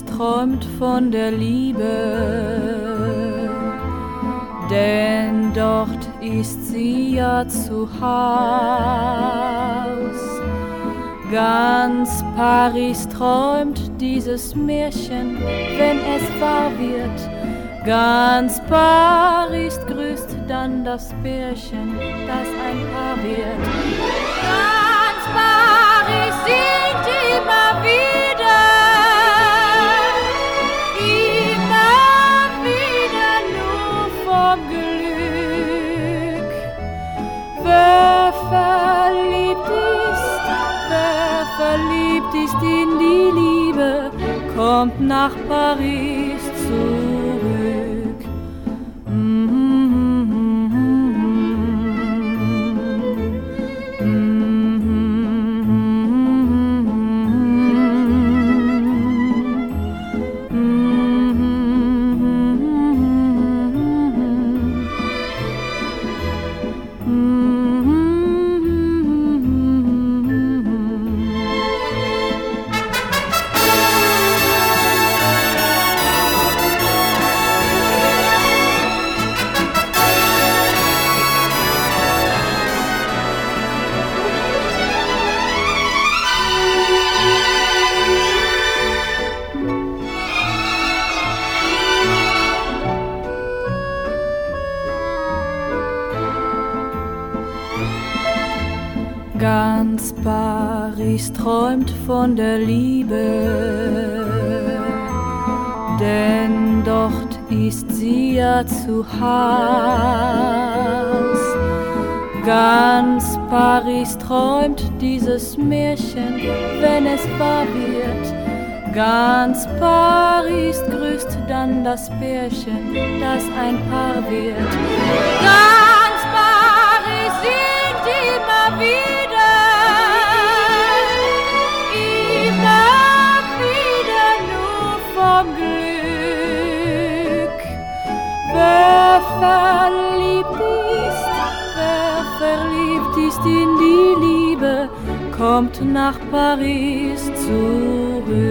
träumt von der Liebe, denn dort ist sie ja zu Haus. Ganz Paris träumt dieses Märchen, wenn es wahr wird. Ganz Paris grüßt dann das Pärchen, das ein Paar wird. Ganz Paris singt immer wieder nur vom Glück. Wer verliebt ist in die Liebe, kommt nach Paris zurück. Ganz Paris träumt von der Liebe, denn dort ist sie ja zu Haus. Ganz Paris träumt dieses Märchen, wenn es wahr wird. Ganz Paris grüßt dann das Pärchen, das ein Paar wird. Ganz Paris singt immer wieder nur vom Glück. Wer verliebt ist in die Liebe, kommt nach Paris zurück.